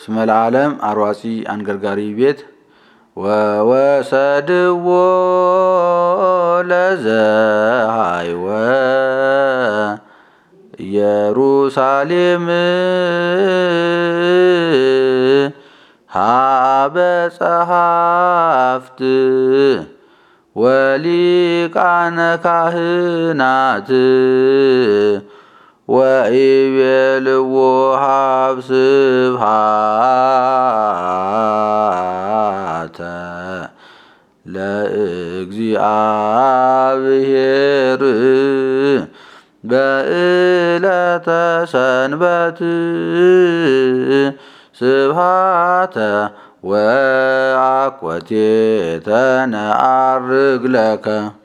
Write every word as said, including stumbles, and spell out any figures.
እስመ ለዓለም አርዋጺ አንገርጋሪ ቤት ወወሰድዎ ለዘሃይወ ኢየሩሳሌም ሀበ ጸሐፍት ወሊቃነ ካህናት ወኢቤልዎ ሀብ ስብሐተ ለእግዚአብሔር በዕለተ ሰንበት ስብሐተ ወአኮቴተ ነዐርግ ለከ